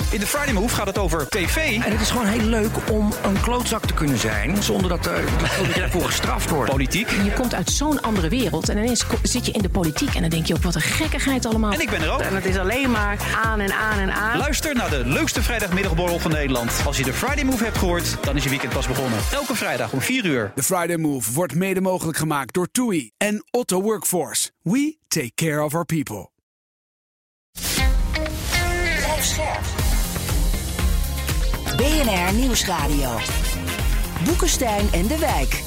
In de Friday Move gaat het over tv. En het is gewoon heel leuk om een klootzak te kunnen zijn zonder dat je daarvoor gestraft wordt. Politiek. Je komt uit zo'n andere wereld en ineens zit je in de politiek en dan denk je ook wat een gekkigheid allemaal. En ik ben er ook. En het is alleen maar aan en aan en aan. Luister naar de leukste vrijdagmiddagborrel van Nederland. Als je de Friday Move hebt gehoord, dan is je weekend pas begonnen. Elke vrijdag om 4:00. De Friday Move wordt mede mogelijk gemaakt door TUI en Otto Workforce. We take care of our people. Blijf scherp. BNR Nieuwsradio. Boekenstein en de Wijk.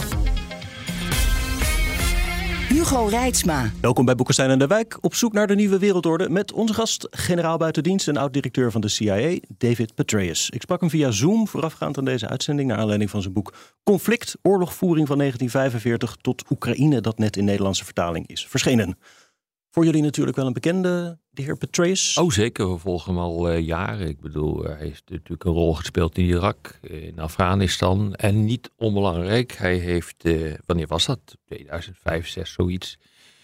Hugo Reitsma. Welkom bij Boekenstein en de Wijk. Op zoek naar de nieuwe wereldorde met onze gast, generaal buitendienst en oud-directeur van de CIA, David Petraeus. Ik sprak hem via Zoom voorafgaand aan deze uitzending naar aanleiding van zijn boek Conflict, oorlogvoering van 1945 tot Oekraïne, dat net in Nederlandse vertaling is verschenen. Voor jullie natuurlijk wel een bekende, de heer Petraeus. Oh zeker, we volgen hem al jaren. Ik bedoel, hij heeft natuurlijk een rol gespeeld in Irak, in Afghanistan. En niet onbelangrijk, hij heeft, wanneer was dat? 2005, 2006, zoiets.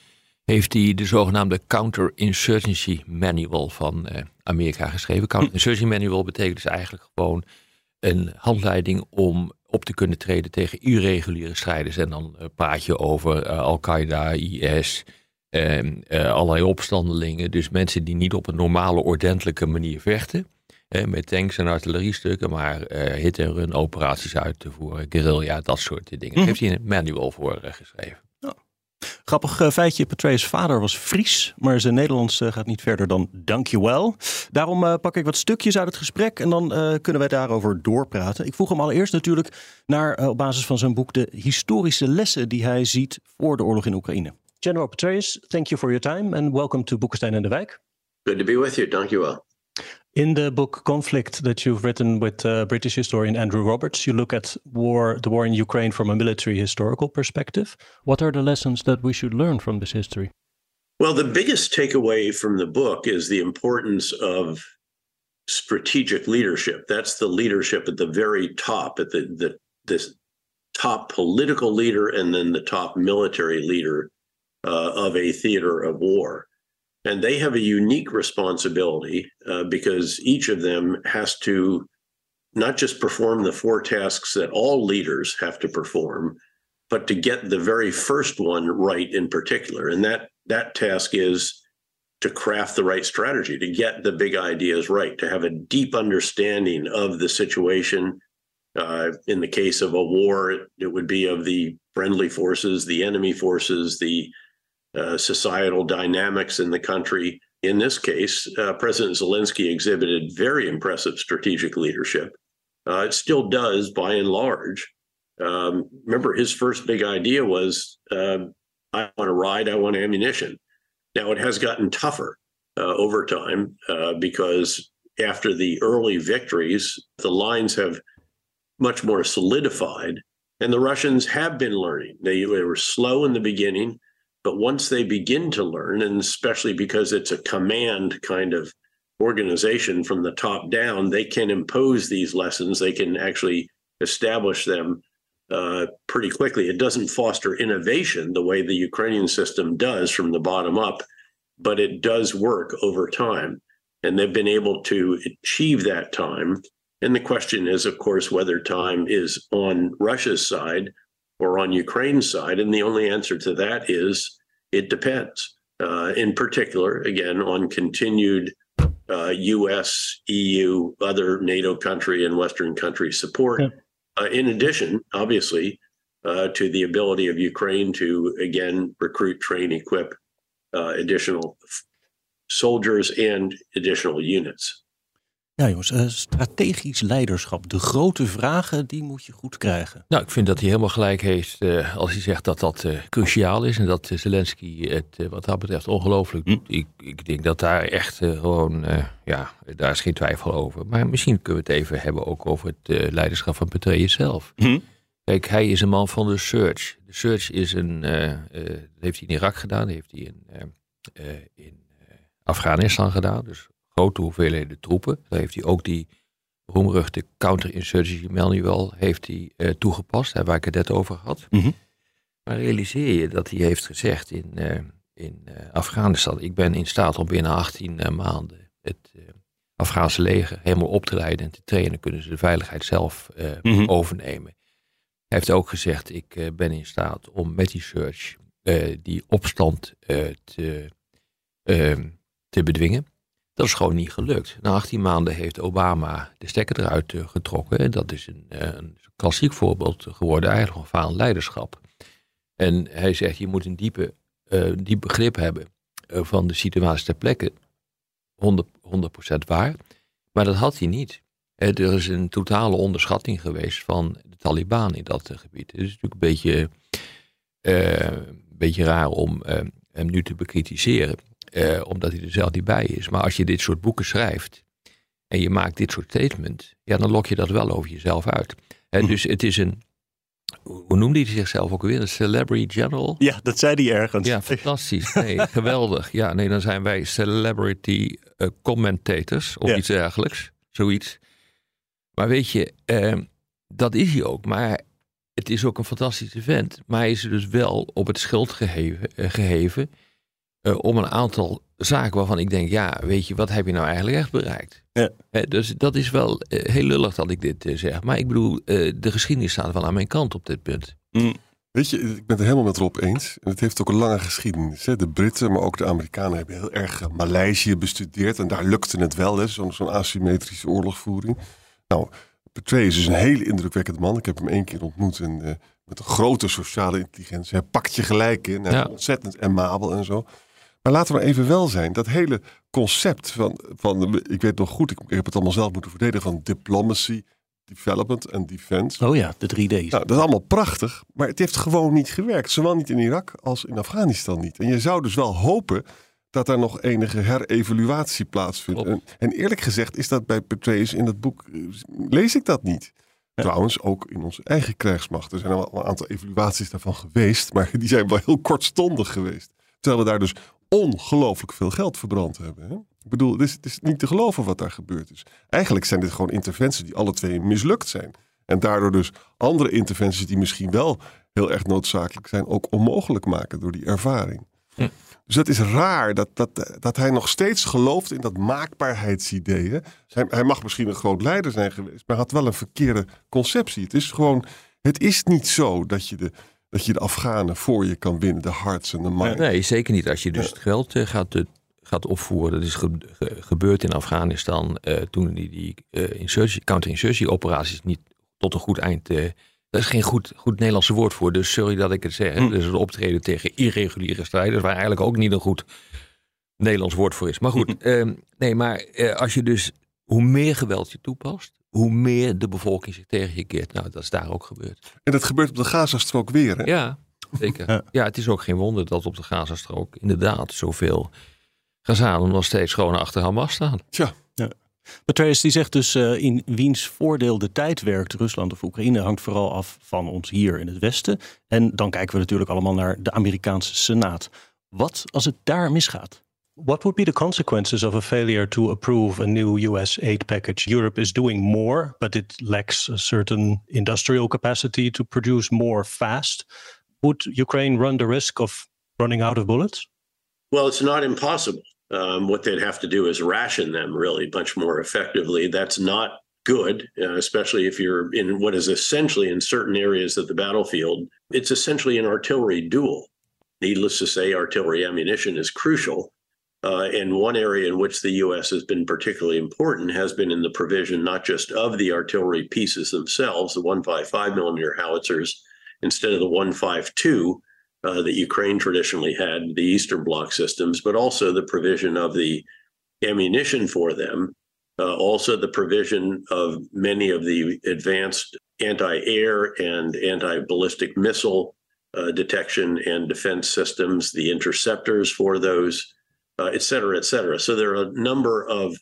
Heeft hij de zogenaamde Counterinsurgency Manual van Amerika geschreven. Counterinsurgency Manual betekent dus eigenlijk gewoon een handleiding om op te kunnen treden tegen irreguliere strijders. En dan praat je over Al-Qaeda, IS... allerlei opstandelingen, dus mensen die niet op een normale, ordentelijke manier vechten, met tanks en artilleriestukken, maar hit-and-run operaties uit te voeren, guerrilla, dat soort dingen. Daar heeft hij een manual voor geschreven. Oh. Grappig feitje, Petraeus' vader was Fries, maar zijn Nederlands gaat niet verder dan dankjewel. Daarom pak ik wat stukjes uit het gesprek en dan kunnen wij daarover doorpraten. Ik vroeg hem allereerst natuurlijk naar, op basis van zijn boek, de historische lessen die hij ziet voor de oorlog in Oekraïne. General Petraeus, thank you for your time and welcome to Boekenstein and de Wijk. Good to be with you. Thank you well. In the book Conflict that you've written with British historian Andrew Roberts, you look at the war in Ukraine from a military historical perspective. What are the lessons that we should learn from this history? Well, the biggest takeaway from the book is the importance of strategic leadership. That's the leadership at the very top, at the top political leader and then the top military leader of a theater of war. And they have a unique responsibility because each of them has to not just perform the 4 tasks that all leaders have to perform, but to get the very first one right in particular. And that task is to craft the right strategy, to get the big ideas right, to have a deep understanding of the situation. In the case of a war, it would be of the friendly forces, the enemy forces, the societal dynamics in the country. In this case, President Zelensky exhibited very impressive strategic leadership. It still does by and large. Remember, his first big idea was, I want a ride, I want ammunition. Now, it has gotten tougher over time because after the early victories, the lines have much more solidified, and the Russians have been learning. They were slow in the beginning, but once they begin to learn, and especially because it's a command kind of organization from the top down, they can impose these lessons. They can actually establish them pretty quickly. It doesn't foster innovation the way the Ukrainian system does from the bottom up, but it does work over time. And they've been able to achieve that time. And the question is, of course, whether time is on Russia's side or on Ukraine's side. And the only answer to that is it depends. In particular, again, on continued U.S., EU, other NATO country and Western country support. Yeah. In addition, obviously, to the ability of Ukraine to, again, recruit, train, equip additional soldiers and additional units. Ja jongens, strategisch leiderschap. De grote vragen, die moet je goed krijgen. Nou, ik vind dat hij helemaal gelijk heeft als hij zegt dat dat cruciaal is. En dat Zelensky het wat dat betreft ongelooflijk doet. Ik denk dat daar echt gewoon, daar is geen twijfel over. Maar misschien kunnen we het even hebben ook over het leiderschap van Petraeus zelf. Kijk, hij is een man van de Surge. De Surge is dat heeft hij in Irak gedaan, dat heeft hij in Afghanistan gedaan. Dus grote hoeveelheden troepen. Daar heeft hij ook die roemruchte counterinsurgency manual toegepast, waar ik het net over had. Maar realiseer je dat hij heeft gezegd in Afghanistan, ik ben in staat om binnen 18 maanden het Afghaanse leger helemaal op te leiden en te trainen, kunnen ze de veiligheid zelf overnemen. Hij heeft ook gezegd, ik ben in staat om met die surge die opstand te bedwingen. Dat is gewoon niet gelukt. Na 18 maanden heeft Obama de stekker eruit getrokken. En dat is een klassiek voorbeeld geworden eigenlijk van leiderschap. En hij zegt, je moet een diep begrip hebben van de situatie ter plekke. 100% waar. Maar dat had hij niet. Er is een totale onderschatting geweest van de Taliban in dat gebied. Het is natuurlijk een beetje raar om hem nu te bekritiseren. Omdat hij er zelf niet bij is. Maar als je dit soort boeken schrijft en je maakt dit soort statements, ja, dan lok je dat wel over jezelf uit. Dus het is een, hoe noemde hij zichzelf ook weer? Een celebrity general? Ja, dat zei hij ergens. Ja, fantastisch. Nee, geweldig. Ja, nee, dan zijn wij celebrity commentators of iets dergelijks. Zoiets. Maar weet je, dat is hij ook. Maar het is ook een fantastische vent. Maar hij is er dus wel op het schild geheven om een aantal zaken waarvan ik denk, ja, weet je, wat heb je nou eigenlijk echt bereikt? Ja. Dus dat is wel heel lullig dat ik dit zeg. Maar ik bedoel, de geschiedenis staat wel aan mijn kant op dit punt. Weet je, ik ben het helemaal met Rob eens. En het heeft ook een lange geschiedenis. Hè? De Britten, maar ook de Amerikanen hebben heel erg Maleisië bestudeerd. En daar lukte het wel, hè? Zo'n asymmetrische oorlogvoering. Nou, Petraeus is een hele indrukwekkende man. Ik heb hem 1 keer ontmoet en met een grote sociale intelligentie. Hij pakt je gelijk in. Hij is ontzettend amabel en zo. Maar laten we even wel zijn, dat hele concept van ik weet nog goed, ik heb het allemaal zelf moeten verdedigen, van diplomacy, development en defense. Oh ja, de 3D's. Nou, dat is allemaal prachtig, maar het heeft gewoon niet gewerkt. Zowel niet in Irak als in Afghanistan niet. En je zou dus wel hopen dat daar nog enige herevaluatie plaatsvindt. En eerlijk gezegd is dat bij Petraeus in dat boek, lees ik dat niet. Ja. Trouwens, ook in onze eigen krijgsmacht. Er zijn al een aantal evaluaties daarvan geweest, maar die zijn wel heel kortstondig geweest. Terwijl we daar dus ongelooflijk veel geld verbrand hebben. Hè? Ik bedoel, het is niet te geloven wat daar gebeurd is. Eigenlijk zijn dit gewoon interventies die alle twee mislukt zijn. En daardoor dus andere interventies die misschien wel heel erg noodzakelijk zijn, ook onmogelijk maken door die ervaring. Dus dat is raar dat hij nog steeds gelooft in dat maakbaarheidsidee. Hè? Hij mag misschien een groot leider zijn geweest, maar had wel een verkeerde conceptie. Het is niet zo dat je de Afghanen voor je kan winnen, de hearts en de minds. Nee, zeker niet. Als je dus het geweld gaat opvoeren. Dat is gebeurd in Afghanistan toen die counter-insurgency operaties niet tot een goed eind. Daar is geen goed Nederlandse woord voor. Dus sorry dat ik het zeg. Dus het optreden tegen irreguliere strijders, waar eigenlijk ook niet een goed Nederlands woord voor is. Maar goed, als je dus hoe meer geweld je toepast, hoe meer de bevolking zich tegen je keert. Nou, dat is daar ook gebeurd. En dat gebeurt op de Gazastrook weer, hè? Ja, zeker. Ja, het is ook geen wonder dat op de Gazastrook inderdaad zoveel Gazanen nog steeds gewoon achter Hamas staan. Tja. Ja. Petraeus die zegt dus in wiens voordeel de tijd werkt, Rusland of Oekraïne, hangt vooral af van ons hier in het Westen. En dan kijken we natuurlijk allemaal naar de Amerikaanse Senaat. Wat als het daar misgaat? What would be the consequences of a failure to approve a new US aid package? Europe is doing more, but it lacks a certain industrial capacity to produce more fast. Would Ukraine run the risk of running out of bullets? Well, it's not impossible. What they'd have to do is ration them really much more effectively. That's not good, especially if you're in what is essentially in certain areas of the battlefield. It's essentially an artillery duel. Needless to say, artillery ammunition is crucial. And one area in which the U.S. has been particularly important has been in the provision not just of the artillery pieces themselves, the 155 millimeter howitzers, instead of the 152 that Ukraine traditionally had, the Eastern Bloc systems, but also the provision of the ammunition for them, also the provision of many of the advanced anti-air and anti-ballistic missile detection and defense systems, the interceptors for those, et cetera, et cetera. So there are a number of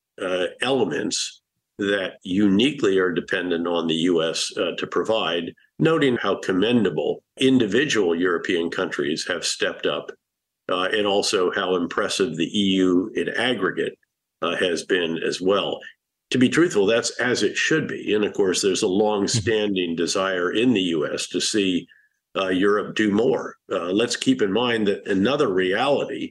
elements that uniquely are dependent on the U.S. To provide, noting how commendable individual European countries have stepped up, and also how impressive the EU in aggregate has been as well. To be truthful, that's as it should be. And of course, there's a long-standing desire in the U.S. to see Europe do more. Let's keep in mind that another reality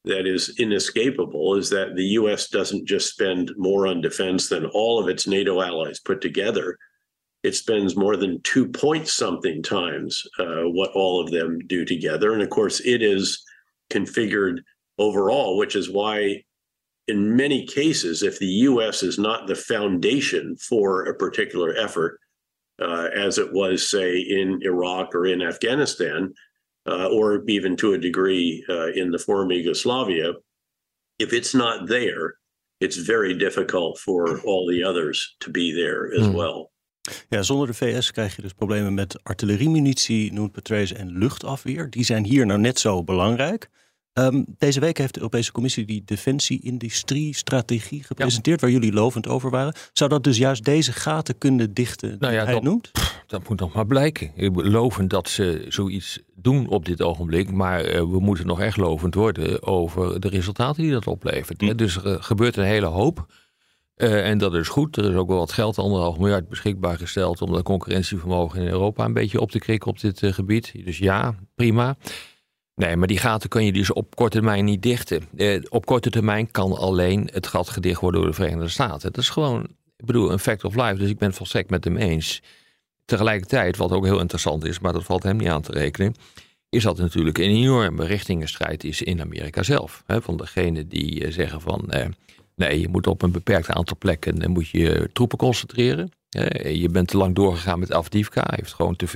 that is inescapable is that the U.S. doesn't just spend more on defense than all of its NATO allies put together. It spends more than 2-point-something times what all of them do together. And of course, it is configured overall, which is why in many cases, if the U.S. is not the foundation for a particular effort, as it was, say, in Iraq or in Afghanistan, or even to a degree in the former Yugoslavia, if it's not there, it's very difficult for all the others to be there as well. Ja, zonder de VS krijg je dus problemen met artilleriemunitie, noemt Petraeus, en luchtafweer. Die zijn hier nou net zo belangrijk. Deze week heeft de Europese Commissie die defensie-industrie-strategie gepresenteerd, waar jullie lovend over waren. Zou dat dus juist deze gaten kunnen dichten die hij noemt? Dat moet nog maar blijken. Lovend dat ze zoiets doen op dit ogenblik, maar we moeten nog echt lovend worden over de resultaten die dat oplevert. Dus er gebeurt een hele hoop. En dat is goed. Er is ook wel wat geld, 1,5 miljard beschikbaar gesteld om dat concurrentievermogen in Europa een beetje op te krikken op dit gebied. Dus ja, prima. Nee, maar die gaten kun je dus op korte termijn niet dichten. Op korte termijn kan alleen het gat gedicht worden door de Verenigde Staten. Dat is gewoon, een fact of life. Dus ik ben het volstrekt met hem eens. Tegelijkertijd, wat ook heel interessant is, maar dat valt hem niet aan te rekenen, is dat natuurlijk een enorme richtingenstrijd is in Amerika zelf. Van degenen die zeggen van, nee, je moet op een beperkt aantal plekken moet je troepen concentreren. Je bent te lang doorgegaan met Avdiivka. Heeft gewoon te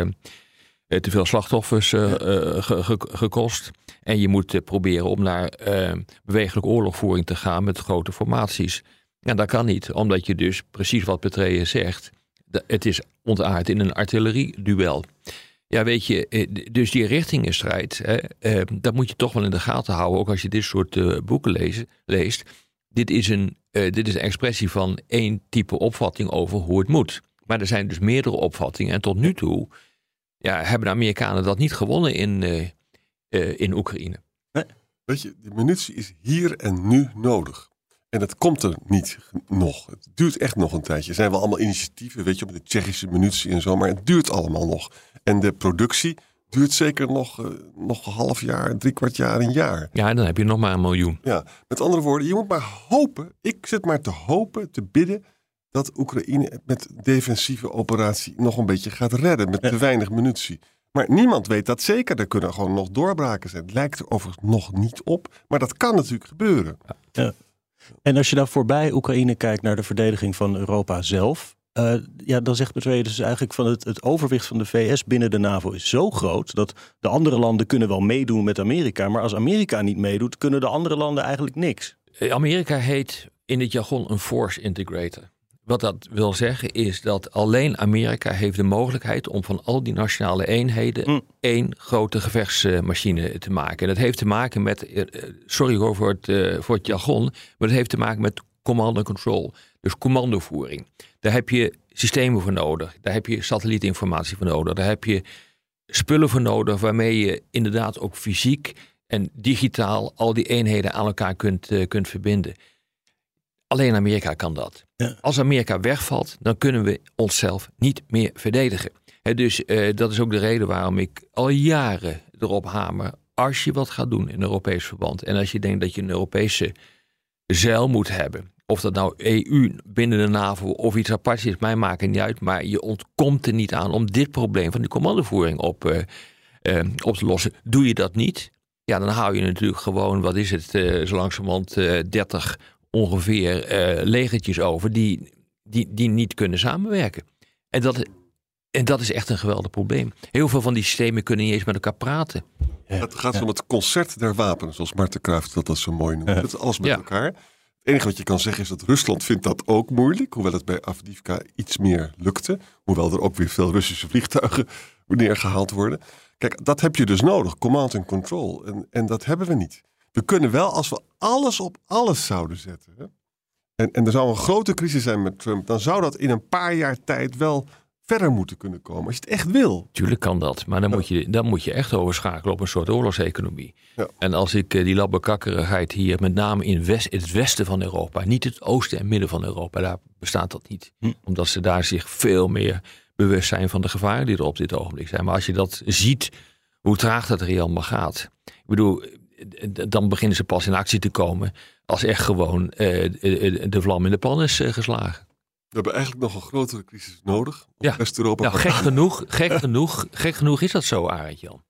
veel slachtoffers gekost. En je moet proberen om naar bewegelijke oorlogvoering te gaan met grote formaties. En dat kan niet, omdat je dus precies wat Petraeus zegt, het is ontaard in een artillerieduel. Ja, weet je, dus die richtingenstrijd, dat moet je toch wel in de gaten houden, ook als je dit soort boeken leest. Dit is een expressie van één type opvatting over hoe het moet. Maar er zijn dus meerdere opvattingen. En tot nu toe hebben de Amerikanen dat niet gewonnen in Oekraïne. Nee. Weet je, de munitie is hier en nu nodig. En dat komt er niet nog. Het duurt echt nog een tijdje. Er zijn wel allemaal initiatieven, weet je, met de Tsjechische munitie en zo. Maar het duurt allemaal nog. En de productie duurt zeker nog een half jaar, 3/4 jaar, een jaar. Ja, dan heb je nog maar 1 miljoen. Ja, met andere woorden, je moet maar hopen. Ik zit maar te hopen, te bidden, dat Oekraïne met defensieve operatie nog een beetje gaat redden. Met te weinig munitie. Maar niemand weet dat zeker. Er kunnen gewoon nog doorbraken zijn. Het lijkt er overigens nog niet op. Maar dat kan natuurlijk gebeuren. Ja. En als je dan voorbij Oekraïne kijkt naar de verdediging van Europa zelf, dan zegt Petraeus dus eigenlijk van het overwicht van de VS binnen de NAVO is zo groot dat de andere landen kunnen wel meedoen met Amerika. Maar als Amerika niet meedoet, kunnen de andere landen eigenlijk niks. Amerika heet in het jargon een force integrator. Wat dat wil zeggen is dat alleen Amerika heeft de mogelijkheid om van al die nationale eenheden één grote gevechtsmachine te maken. En dat heeft te maken met, sorry hoor voor het jargon, maar dat heeft te maken met command and control. Dus commandovoering. Daar heb je systemen voor nodig. Daar heb je satellietinformatie voor nodig. Daar heb je spullen voor nodig waarmee je inderdaad ook fysiek en digitaal al die eenheden aan elkaar kunt verbinden. Alleen Amerika kan dat. Ja. Als Amerika wegvalt, dan kunnen we onszelf niet meer verdedigen. Dus dat is ook de reden waarom ik al jaren erop hamer. Als je wat gaat doen in Europees verband en als je denkt dat je een Europese zeil moet hebben, of dat nou EU binnen de NAVO of iets aparts is, mij maakt het niet uit. Maar je ontkomt er niet aan om dit probleem van die commandovoering op te lossen. Doe je dat niet, ja, dan hou je natuurlijk gewoon, wat is het, zo langzamerhand 30 ongeveer legertjes over die niet kunnen samenwerken. En dat is echt een geweldig probleem. Heel veel van die systemen kunnen niet eens met elkaar praten. Ja. Het gaat om het concert der wapenen, zoals Marten Kruijff dat zo mooi noemt. Het is alles met elkaar. Het enige wat je kan zeggen is dat Rusland vindt dat ook moeilijk. Hoewel het bij Avdiivka iets meer lukte. Hoewel er ook weer veel Russische vliegtuigen neergehaald worden. Kijk, dat heb je dus nodig. Command and control. En dat hebben we niet. We kunnen wel, als we alles op alles zouden zetten. Hè? En er zou een grote crisis zijn met Trump. Dan zou dat in een paar jaar tijd wel verder moeten kunnen komen. Als je het echt wil. Tuurlijk kan dat. Maar dan moet je echt overschakelen op een soort oorlogseconomie. Ja. En als ik die labbekakkerigheid hier, met name in het westen van Europa, niet het oosten en midden van Europa, daar bestaat dat niet. Omdat ze daar zich veel meer bewust zijn van de gevaren die er op dit ogenblik zijn. Maar als je dat ziet, hoe traag dat er hier allemaal gaat. Ik bedoel, dan beginnen ze pas in actie te komen als echt gewoon de vlam in de pan is geslagen. We hebben eigenlijk nog een grotere crisis nodig. Ja. West-Europa. Nou, gek genoeg is dat zo, Arend-Jan.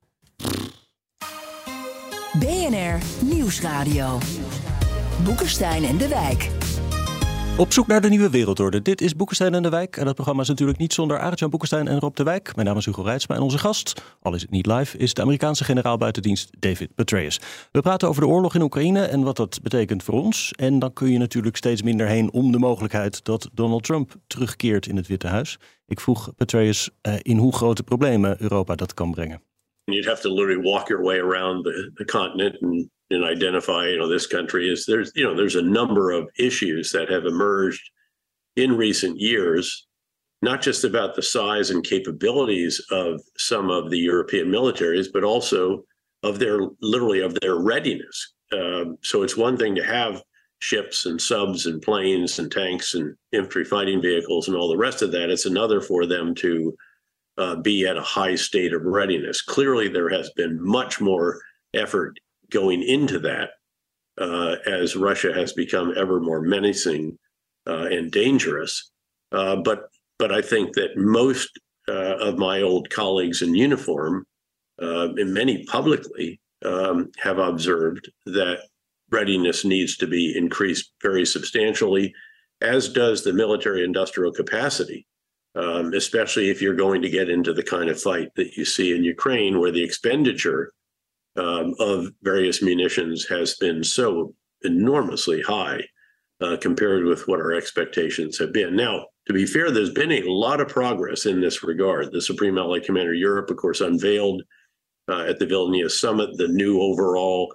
BNR Nieuwsradio. Boekenstein en de Wijk. Op zoek naar de nieuwe wereldorde. Dit is Boekenstein en de Wijk. En dat programma is natuurlijk niet zonder Arend-Jan Boekenstein en Rob de Wijk. Mijn naam is Hugo Reitsma en onze gast, al is het niet live, is de Amerikaanse generaal buitendienst David Petraeus. We praten over de oorlog in Oekraïne en wat dat betekent voor ons. En dan kun je natuurlijk steeds minder heen om de mogelijkheid dat Donald Trump terugkeert in het Witte Huis. Ik vroeg Petraeus in hoe grote problemen Europa dat kan brengen. You'd have to literally walk your way around the continent and identify, this country is there's a number of issues that have emerged in recent years, not just about the size and capabilities of some of the European militaries, but also of their readiness. So it's one thing to have ships and subs and planes and tanks and infantry fighting vehicles and all the rest of that. It's another for them to be at a high state of readiness. Clearly, there has been much more effort going into that as Russia has become ever more menacing and dangerous. But I think that most of my old colleagues in uniform, and many publicly, have observed that readiness needs to be increased very substantially, as does the military-industrial capacity. Especially if you're going to get into the kind of fight that you see in Ukraine, where the expenditure of various munitions has been so enormously high compared with what our expectations have been. Now, to be fair, there's been a lot of progress in this regard. The Supreme Allied Commander Europe, of course, unveiled at the Vilnius Summit the new overall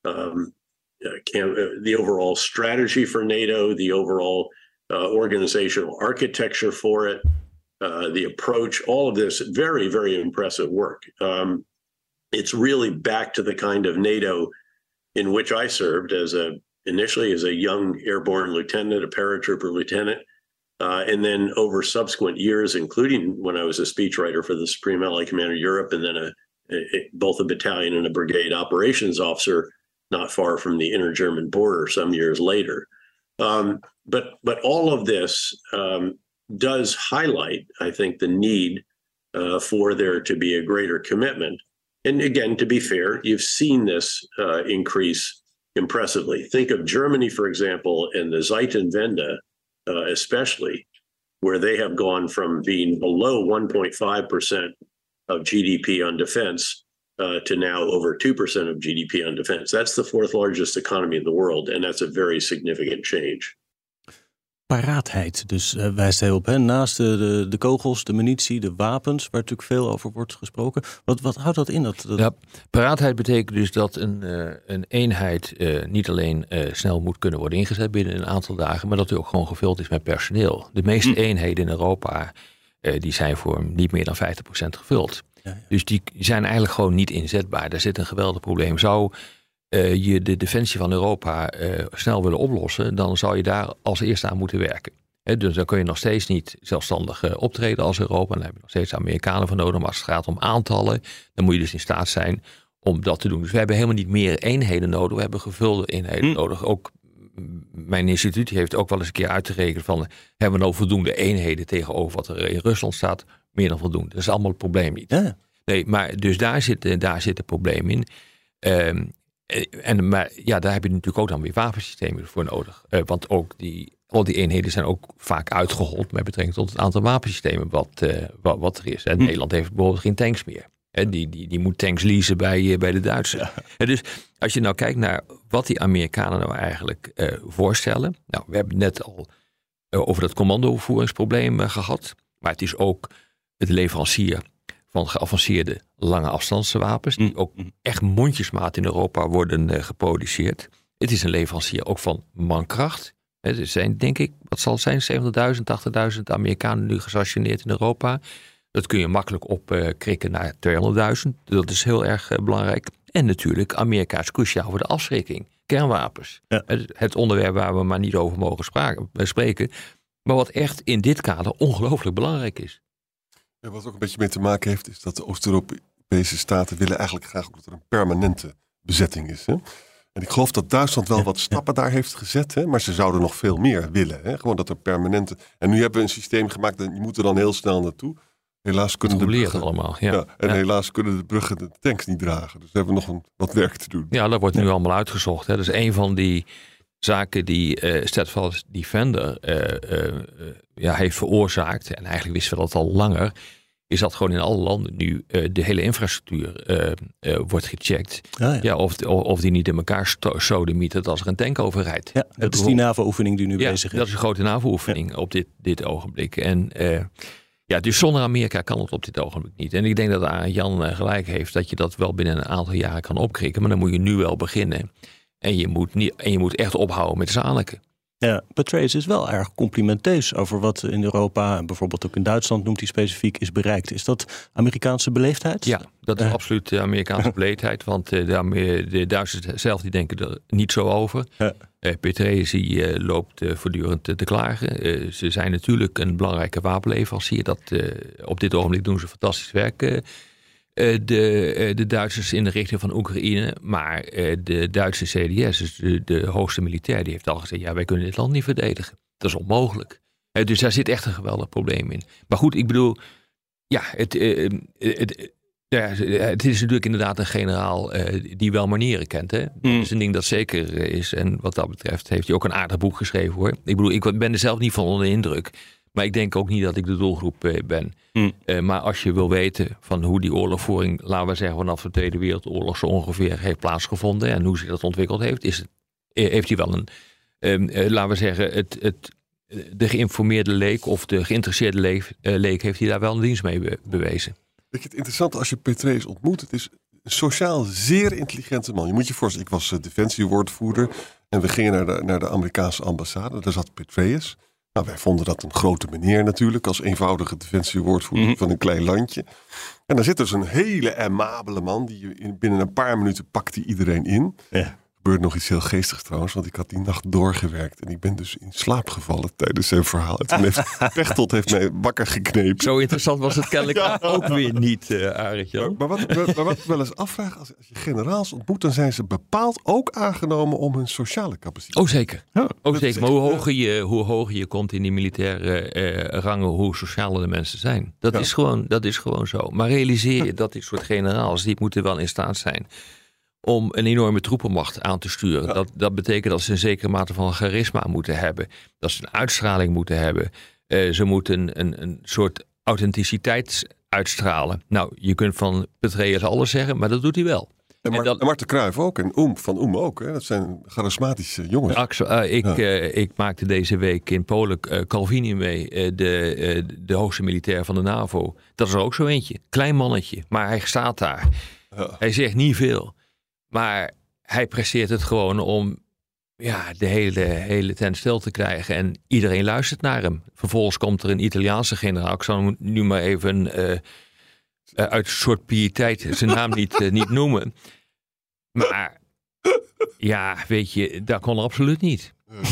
the overall strategy for NATO, the overall organizational architecture for it. The approach, all of this, very, very impressive work. It's really back to the kind of NATO in which I served initially as a young airborne lieutenant, a paratrooper lieutenant, and then over subsequent years, including when I was a speechwriter for the Supreme Allied Commander Europe, and then both a battalion and a brigade operations officer not far from the inter-German border some years later. But all of this does highlight, I think, the need for there to be a greater commitment. And again, to be fair, you've seen this increase impressively. Think of Germany, for example, and the Zeitenwende, especially, where they have gone from being below 1.5% of GDP on defense to now over 2% of GDP on defense. That's the fourth largest economy in the world, and that's a very significant change. Paraatheid, dus wijst hij op. Hè? Naast de kogels, de munitie, de wapens, waar natuurlijk veel over wordt gesproken. Wat houdt dat in? Ja, paraatheid betekent dus dat een eenheid niet alleen snel moet kunnen worden ingezet binnen een aantal dagen, maar dat die ook gewoon gevuld is met personeel. De meeste eenheden in Europa die zijn voor niet meer dan 50% gevuld. Ja. Dus die zijn eigenlijk gewoon niet inzetbaar. Daar zit een geweldig probleem. Zou je de defensie van Europa snel willen oplossen, dan zou je daar als eerste aan moeten werken. Dus dan kun je nog steeds niet zelfstandig optreden als Europa. Dan heb je nog steeds Amerikanen voor nodig. Maar als het gaat om aantallen, dan moet je dus in staat zijn om dat te doen. Dus we hebben helemaal niet meer eenheden nodig. We hebben gevulde eenheden nodig. Ook mijn instituut heeft ook wel eens een keer uitgerekend van, hebben we nou voldoende eenheden tegenover wat er in Rusland staat? Meer dan voldoende. Dat is allemaal het probleem niet. Ja. Nee, maar dus daar zit het probleem in. Maar daar heb je natuurlijk ook dan weer wapensystemen voor nodig. Want ook al die eenheden zijn ook vaak uitgehold met betrekking tot het aantal wapensystemen wat er is. En Nederland heeft bijvoorbeeld geen tanks meer. Die moet tanks leasen bij de Duitsers. Ja. Dus als je nou kijkt naar wat die Amerikanen nou eigenlijk voorstellen. Nou, we hebben het net al over dat commandovoeringsprobleem gehad. Maar het is ook het leverancier van geavanceerde lange afstandswapens, die ook echt mondjesmaat in Europa worden geproduceerd. Het is een leverancier ook van mankracht. Er zijn, denk ik, wat zal het zijn, 70.000, 80.000 Amerikanen nu gestationeerd in Europa. Dat kun je makkelijk opkrikken naar 200.000. Dat is heel erg belangrijk. En natuurlijk, Amerika is cruciaal voor de afschrikking. Kernwapens. Ja. Het onderwerp waar we maar niet over mogen spreken. Maar wat echt in dit kader ongelooflijk belangrijk is. Wat ook een beetje mee te maken heeft, is dat de Oost-Europese staten willen eigenlijk graag dat er een permanente bezetting is. Hè? En ik geloof dat Duitsland wel wat stappen daar heeft gezet. Hè? Maar ze zouden nog veel meer willen. Hè? Gewoon dat er permanente... En nu hebben we een systeem gemaakt en je moet er dan heel snel naartoe. Helaas kunnen de bruggen allemaal. Helaas kunnen de bruggen de tanks niet dragen. Dus we hebben nog wat werk te doen. Ja, dat wordt nu allemaal uitgezocht. Hè? Dus een van die zaken die Steadfast Defender heeft veroorzaakt... en eigenlijk wisten we dat al langer... is dat gewoon in alle landen nu de hele infrastructuur wordt gecheckt. Of die niet in elkaar sodemieten als er een tank over rijdt. Ja, dat is die NAVO-oefening die nu bezig is. Dat is een grote NAVO-oefening op dit ogenblik. En dus zonder Amerika kan het op dit ogenblik niet. En ik denk dat Jan gelijk heeft dat je dat wel binnen een aantal jaren kan opkrikken. Maar dan moet je nu wel beginnen. En je moet echt ophouden met zaniken. Ja, Petraeus is wel erg complimenteus over wat in Europa en bijvoorbeeld ook in Duitsland noemt hij specifiek is bereikt. Is dat Amerikaanse beleefdheid? Ja, dat is absoluut Amerikaanse beleefdheid, want de Duitsers zelf die denken er niet zo over. Ja. Petraeus loopt voortdurend te klagen. Ze zijn natuurlijk een belangrijke wapenleverancier. Op dit ogenblik doen ze fantastisch werk. De Duitsers in de richting van Oekraïne. Maar de Duitse CDS, dus de hoogste militair, die heeft al gezegd... wij kunnen dit land niet verdedigen. Dat is onmogelijk. Dus daar zit echt een geweldig probleem in. Maar goed, ik bedoel... het is natuurlijk inderdaad een generaal die wel manieren kent. Hè? Dat is een ding dat zeker is. En wat dat betreft heeft hij ook een aardig boek geschreven, hoor. Ik bedoel, ik ben er zelf niet van onder indruk... Maar ik denk ook niet dat ik de doelgroep ben. Maar als je wil weten van hoe die oorlogvoering, laten we zeggen vanaf de Tweede Wereldoorlog zo ongeveer heeft plaatsgevonden en hoe zich dat ontwikkeld heeft, heeft hij wel laten we zeggen, de geïnformeerde leek of de geïnteresseerde leek heeft hij daar wel een dienst mee bewezen. Weet je, het interessante als je Petraeus ontmoet, het is een sociaal zeer intelligente man. Je moet je voorstellen, ik was defensiewoordvoerder en we gingen naar de Amerikaanse ambassade. Daar zat Petraeus. Nou, wij vonden dat een grote meneer natuurlijk, als eenvoudige defensiewoordvoerder van een klein landje. En dan zit dus een hele amabele man, die binnen een paar minuten pakt hij iedereen in. Ja. Er gebeurt nog iets heel geestigs trouwens, want ik had die nacht doorgewerkt. En ik ben dus in slaap gevallen tijdens zijn verhaal. En toen heeft Pechtold mij wakker geknepen. Zo interessant was het kennelijk ook weer niet, Arend-Jan. Maar wat ik wel eens afvraag, als je generaals ontmoet, dan zijn ze bepaald ook aangenomen om hun sociale capaciteit. Oh zeker. Zeker. Maar hoe hoger je komt in die militaire rangen, hoe socialer de mensen zijn. Dat is gewoon zo. Maar realiseer je dat dit soort generaals, die moeten wel in staat zijn om een enorme troepenmacht aan te sturen. Ja. Dat betekent dat ze een zekere mate van charisma moeten hebben. Dat ze een uitstraling moeten hebben. Ze moeten een soort authenticiteit uitstralen. Nou, je kunt van Petraeus alles zeggen, maar dat doet hij wel. En Marten Cruijff ook. En Van Oem ook. Hè? Dat zijn charismatische jongens. Ik maakte deze week in Polen Calvini mee. De hoogste militair van de NAVO. Dat is er ook zo eentje. Klein mannetje. Maar hij staat daar. Ja. Hij zegt niet veel. Maar hij presteert het gewoon om de hele tent stil te krijgen. En iedereen luistert naar hem. Vervolgens komt er een Italiaanse generaal. Ik zal hem nu maar even uit een soort piëteit zijn naam niet noemen. Maar ja, weet je, dat kon absoluut niet.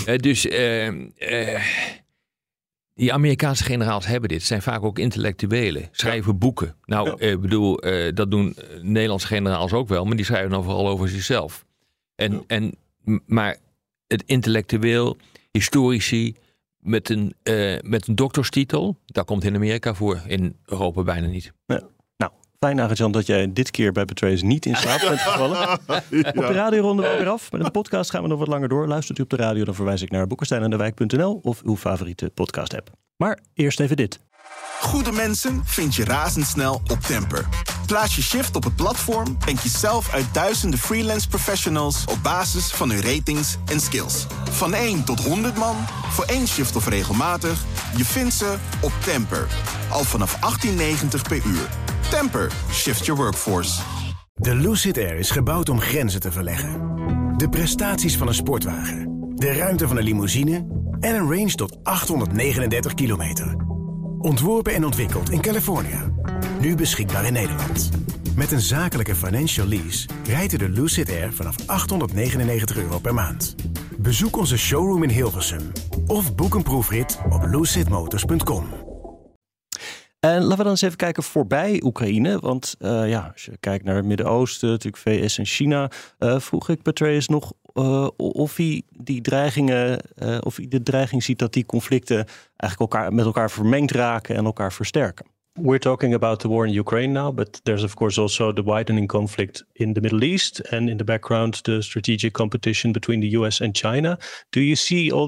Die Amerikaanse generaals hebben dit. Zijn vaak ook intellectuelen. Schrijven boeken. Nou, dat doen Nederlandse generaals ook wel. Maar die schrijven dan vooral over zichzelf. Maar het intellectueel, historici met een dokterstitel, dat komt in Amerika voor. In Europa bijna niet. Ja. Nou, fijn Arend-Jan dat jij dit keer bij Petraeus niet in slaap bent gevallen. Op de radioronde weer af. Met een podcast gaan we nog wat langer door. Luistert u op de radio, dan verwijs ik naar boekensteinendewijk.nl of uw favoriete podcast app. Maar eerst even dit. Goede mensen vind je razendsnel op Temper. Plaats je shift op het platform en kies zelf uit duizenden freelance professionals op basis van hun ratings en skills. Van 1 tot 100 man, voor 1 shift of regelmatig, je vindt ze op Temper. Al vanaf 18,90 per uur. Temper, shift your workforce. De Lucid Air is gebouwd om grenzen te verleggen. De prestaties van een sportwagen, de ruimte van een limousine en een range tot 839 kilometer. Ontworpen en ontwikkeld in Californië. Nu beschikbaar in Nederland. Met een zakelijke financial lease rijdt u de Lucid Air vanaf €899 per maand. Bezoek onze showroom in Hilversum of boek een proefrit op lucidmotors.com. En laten we dan eens even kijken voorbij Oekraïne. Want als je kijkt naar het Midden-Oosten, natuurlijk VS en China, vroeg ik Petraeus nog of hij die dreigingen, of hij de dreiging ziet dat die conflicten eigenlijk met elkaar vermengd raken en elkaar versterken. We're talking about the war in Ukraine now, but there's of course also the widening conflict in the Middle East and in the background the strategic competition between the US and China. Do you see all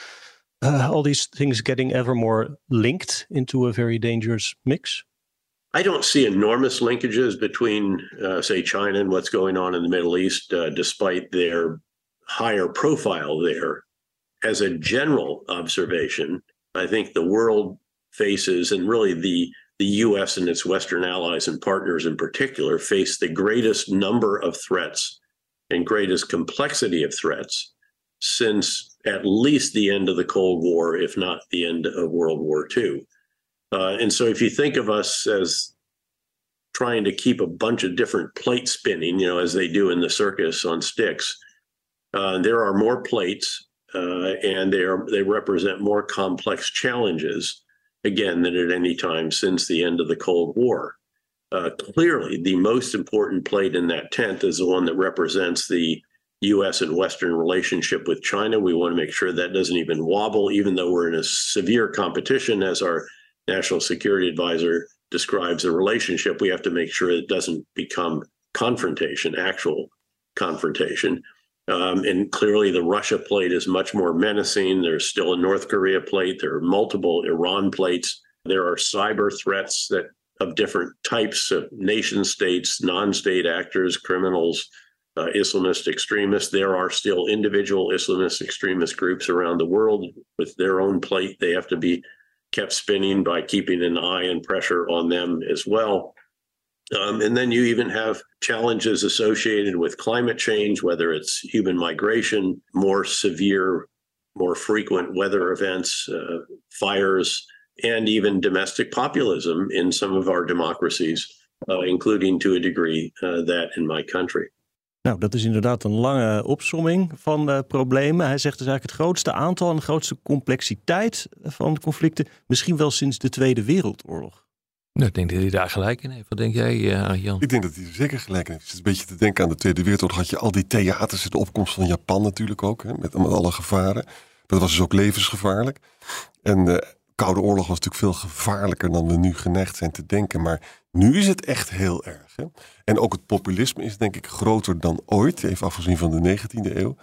these things getting ever more linked into a very dangerous mix? I don't see enormous linkages between, say, China and what's going on in the Middle East, despite their higher profile there. As a general observation, I think the world faces, and really the U.S. and its Western allies and partners in particular, face the greatest number of threats and greatest complexity of threats since at least the end of the Cold War, if not the end of World War II. And so if you think of us as trying to keep a bunch of different plates spinning, as they do in the circus on sticks, there are more plates and they represent more complex challenges, again, than at any time since the end of the Cold War. Clearly, the most important plate in that tent is the one that represents the U.S. and Western relationship with China. We want to make sure that doesn't even wobble, even though we're in a severe competition, as our National Security Advisor describes the relationship. We have to make sure it doesn't become confrontation, actual confrontation. And clearly the Russia plate is much more menacing. There's still a North Korea plate. There are multiple Iran plates. There are cyber threats of different types of nation states, non-state actors, criminals, Islamist extremists. There are still individual Islamist extremist groups around the world with their own plate. They have to be kept spinning by keeping an eye and pressure on them as well. And then you even have challenges associated with climate change, whether it's human migration, more severe, more frequent weather events, fires, and even domestic populism in some of our democracies, including to a degree that in my country. Nou, dat is inderdaad een lange opsomming van problemen. Hij zegt dus eigenlijk het grootste aantal en de grootste complexiteit van de conflicten, misschien wel sinds de Tweede Wereldoorlog. Nou, ik denk dat hij daar gelijk in heeft. Wat denk jij, Jan? Ik denk dat hij er zeker gelijk in heeft. Het is een beetje te denken aan de Tweede Wereldoorlog. Had je al die theaters, de opkomst van Japan natuurlijk ook, hè, met alle gevaren. Dat was dus ook levensgevaarlijk. En de Koude Oorlog was natuurlijk veel gevaarlijker dan we nu geneigd zijn te denken. Maar nu is het echt heel erg. Hè? En ook het populisme is denk ik groter dan ooit. Even afgezien van de 19e eeuw.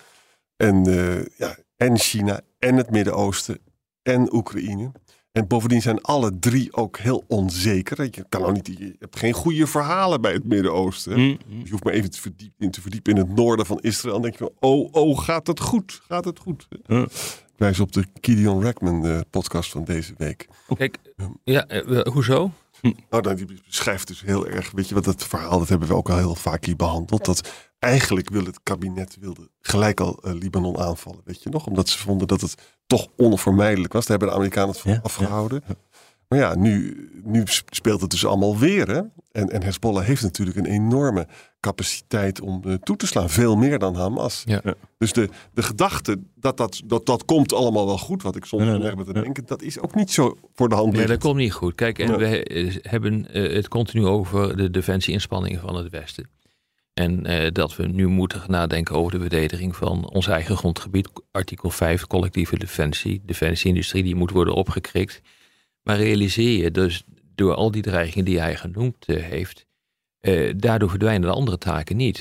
En China en het Midden-Oosten en Oekraïne. En bovendien zijn alle drie ook heel onzeker. Je hebt geen goede verhalen bij het Midden-Oosten. Je hoeft maar even te verdiepen in het noorden van Israël. Dan denk je van, gaat het goed? Gaat het goed? Ik wijs op de Gideon Rackman podcast van deze week. Kijk, hoezo? Nou, die beschrijft dus heel erg, weet je wat, dat verhaal, dat hebben we ook al heel vaak hier behandeld. Dat eigenlijk het kabinet wilde gelijk al Libanon aanvallen, weet je nog? Omdat ze vonden dat het toch onvermijdelijk was. Daar hebben de Amerikanen het van afgehouden. Ja. Maar ja, nu speelt het dus allemaal weer, hè? En Hezbollah heeft natuurlijk een enorme capaciteit om toe te slaan. Veel meer dan Hamas. Ja. Dus de gedachte dat komt allemaal wel goed, wat ik soms ben te denken, dat is ook niet zo voor de hand liggend. Nee, dat komt niet goed. Kijk, en we hebben het continu over de defensieinspanningen van het Westen. En dat we nu moeten nadenken over de verdediging van ons eigen grondgebied. Artikel 5, collectieve defensie. Defensieindustrie die moet worden opgekrikt. Maar realiseer je dus door al die dreigingen die hij genoemd heeft, daardoor verdwijnen de andere taken niet.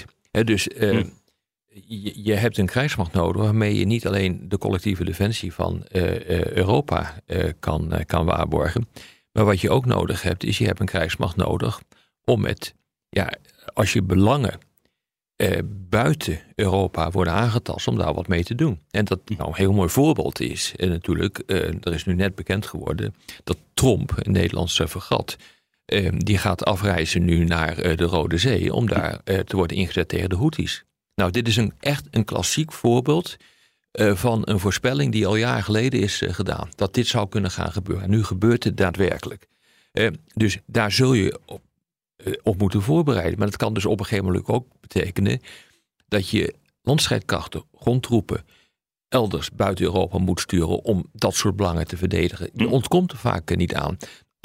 Je hebt een krijgsmacht nodig waarmee je niet alleen de collectieve defensie van Europa kan waarborgen. Maar wat je ook nodig hebt, is je hebt een krijgsmacht nodig om als je belangen buiten Europa worden aangetast, om daar wat mee te doen. En dat een heel mooi voorbeeld is. En natuurlijk, er is nu net bekend geworden dat Tromp, een Nederlandse fregat, die gaat afreizen nu naar de Rode Zee om daar te worden ingezet tegen de Houthis. Nou, dit is echt een klassiek voorbeeld van een voorspelling die al jaren geleden is gedaan. Dat dit zou kunnen gaan gebeuren. En nu gebeurt het daadwerkelijk. Dus daar zul je op moeten voorbereiden. Maar dat kan dus op een gegeven moment ook betekenen dat je landstrijdkrachten, grondtroepen elders buiten Europa moet sturen om dat soort belangen te verdedigen. Je ontkomt er vaak niet aan.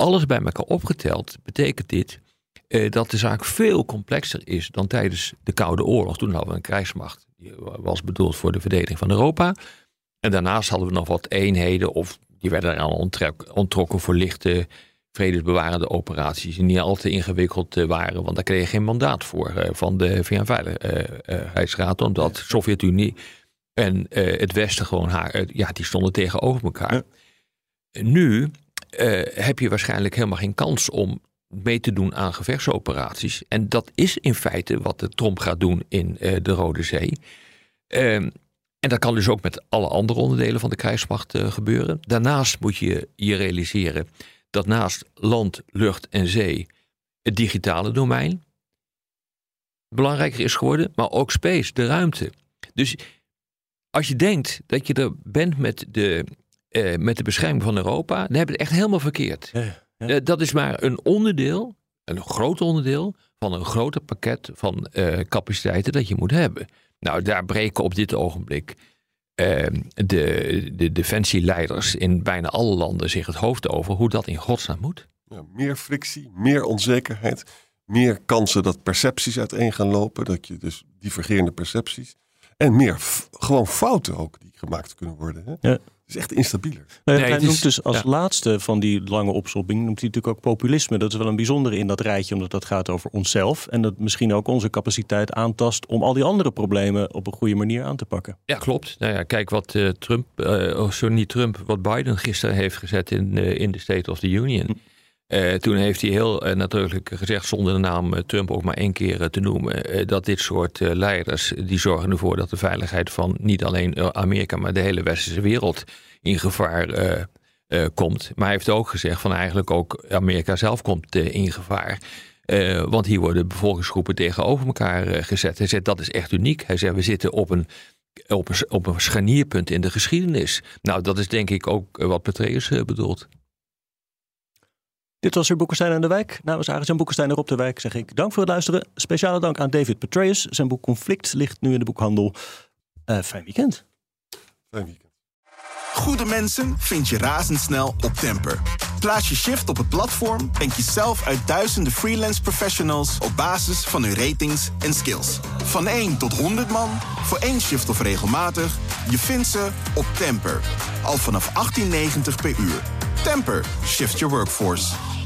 alles bij elkaar opgeteld betekent dit dat de zaak veel complexer is dan tijdens de Koude Oorlog. Toen hadden we een krijgsmacht. Die was bedoeld voor de verdediging van Europa. En daarnaast hadden we nog wat eenheden, of die werden eraan onttrokken voor lichte vredesbewarende operaties. Die niet al te ingewikkeld waren, want daar kreeg je geen mandaat voor van de VN-veiligheidsraad. Omdat de Sovjet-Unie en het Westen gewoon die stonden tegenover elkaar. Ja. Nu heb je waarschijnlijk helemaal geen kans om mee te doen aan gevechtsoperaties. En dat is in feite wat de Trump gaat doen in de Rode Zee. En dat kan dus ook met alle andere onderdelen van de krijgsmacht gebeuren. Daarnaast moet je je realiseren dat naast land, lucht en zee het digitale domein belangrijker is geworden, maar ook space, de ruimte. Dus als je denkt dat je er bent met de bescherming van Europa, dan heb je het echt helemaal verkeerd. Ja. Dat is maar een onderdeel, een groot onderdeel van een groter pakket van capaciteiten dat je moet hebben. Nou, daar breken op dit ogenblik de defensieleiders in bijna alle landen zich het hoofd over hoe dat in godsnaam moet. Ja, meer frictie, meer onzekerheid, meer kansen dat percepties uiteen gaan lopen, dat je dus divergerende percepties en meer gewoon fouten ook die gemaakt kunnen worden. Hè? Ja. Het is echt instabieler. Hij noemt dus als laatste van die lange opsomming noemt hij natuurlijk ook populisme. Dat is wel een bijzondere in dat rijtje, omdat dat gaat over onszelf. En dat misschien ook onze capaciteit aantast om al die andere problemen op een goede manier aan te pakken. Ja, klopt. Nou ja, kijk wat wat Biden gisteren heeft gezet in de State of the Union. Toen heeft hij heel nadrukkelijk gezegd, zonder de naam Trump ook maar 1 keer te noemen, dat dit soort leiders, die zorgen ervoor dat de veiligheid van niet alleen Amerika, maar de hele westerse wereld in gevaar komt. Maar hij heeft ook gezegd van eigenlijk ook Amerika zelf komt in gevaar. Want hier worden bevolkingsgroepen tegenover elkaar gezet. Hij zegt dat is echt uniek. Hij zegt we zitten op een scharnierpunt in de geschiedenis. Nou, dat is denk ik ook wat Petraeus bedoelt. Dit was weer Boekenstein en de Wijk. Namens Aris en Boekenstein en Rob de Wijk zeg ik dank voor het luisteren. Speciale dank aan David Petraeus. Zijn boek Conflict ligt nu in de boekhandel. Fijn weekend. Fijn weekend. Goede mensen vind je razendsnel op Temper. Plaats je shift op het platform en kies zelf uit duizenden freelance professionals op basis van hun ratings en skills. Van 1 tot 100 man, voor 1 shift of regelmatig. Je vindt ze op Temper. Al vanaf $18,90 per uur. Temper, shift your workforce.